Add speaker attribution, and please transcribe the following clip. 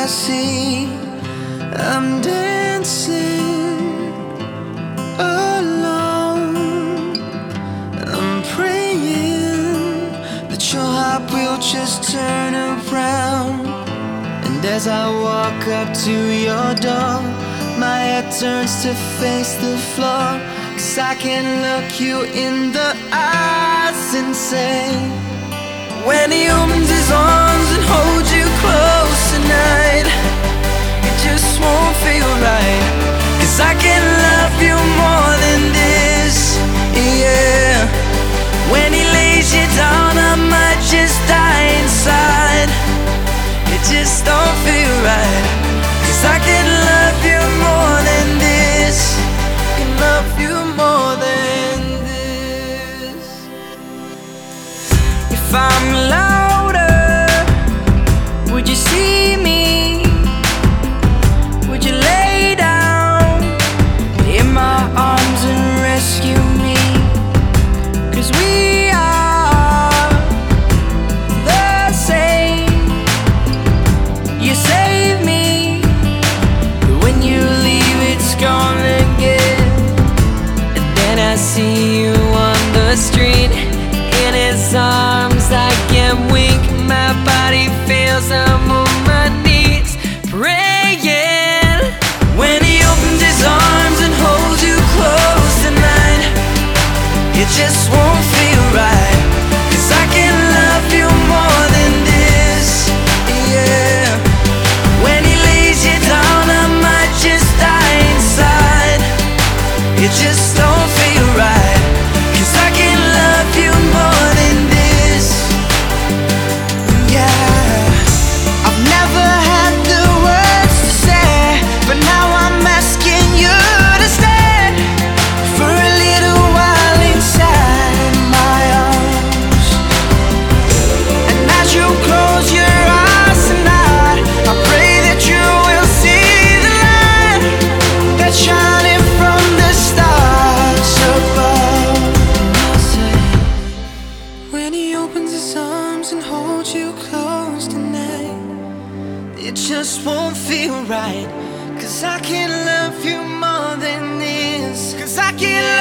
Speaker 1: see I'm dancing alone. I'm praying that your heart will just turn around. And as I walk up to your door, my head turns to face the floor, 'cause I can look you in the eyes and say, when he opens his arms and holds you close tonight, it just won't feel right. 'Cause I can love you more than this, yeah. When he lays you down, I might just die inside. It just don't feel right. 'Cause I can love you more than this. I can love you more than this. If I'm louder, would you see me? Would you lay down in my arms and rescue me? 'Cause we are the same. You save me, but when you leave it's gone again. And then I see you on the street, in his arms I get weak. My body feels I'm on my knees praying. When he opens his arms and holds you close tonight, it just won't feel right. 'Cause I can love you more than this, yeah. When he lays you down, I might just die inside. It just don't feel right. 'Cause I can love you more than this, yeah. I've never had the words to say, but now I'm asking you to stay for a little while inside my arms. And as you close your eyes tonight, I pray that you will see the light that's shining from the stars above. When he opens his arms and holds you close tonight, it just won't feel right. 'Cause I can love you more than this. 'Cause I can